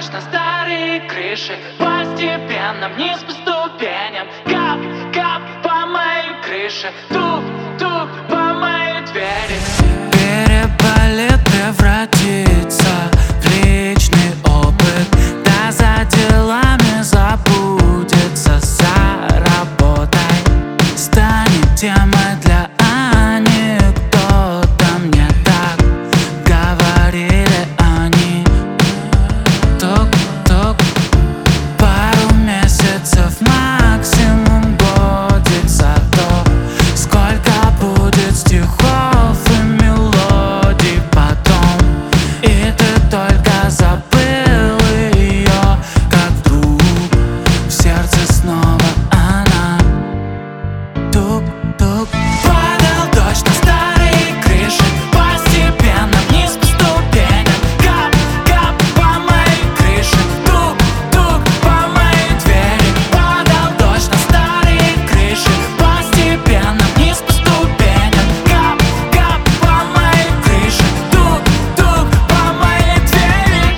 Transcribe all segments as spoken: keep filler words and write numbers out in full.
точно старые крыши. Постепенно вниз по ступеням. Кап, кап по моей крыше. Тук-тук по моей двери. Переболит, превратится в личный опыт. Да за делами забудется, за работой. Станет темой для анекдота. Мне так говорили они. Тук-тук. Пару месяцев максимум, годик за то, сколько будет стихов и мелодий потом. И ты только забыл ее, как вдруг в сердце снова она. Тук-тук. Падал дождь на старые крыши. Постепенно вниз по ступеням. Кап-кап по моей крыше. Тук-тук по моей двери. Падал дождь на старые крыши. Постепенно вниз по ступеням. Кап-кап по моей крыше. Тук-тук по моей двери.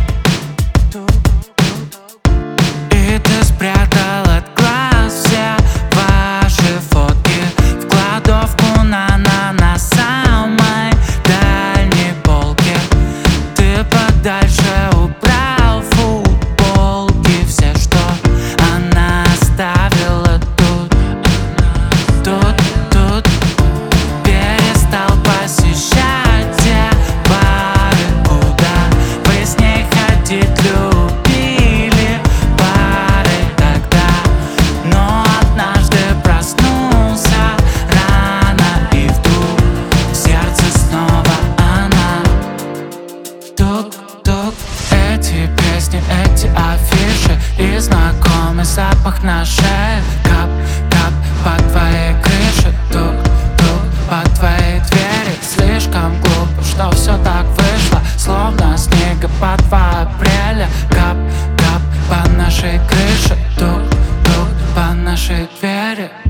И ты спрятал от глаз все ваши фотки в кладовку на-на на самой дальней полке. Ты подальше убрал футболки, все, что она оставила тут. Тут, тут. Перестал посещать те бары, куда вы с ней ходить любили парой тогда. Но однажды проснулся рано, и вдруг в сердце снова она. Тук-тук. Эти песни, эти афиши и знакомый запах на шее. Кап-кап по твоей крыше. Тук-тук по твоей двери. Слишком глупо, что все так вышло, словно снегопад в апреле. Кап-кап по нашей крыше. Тук-тук по нашей двери.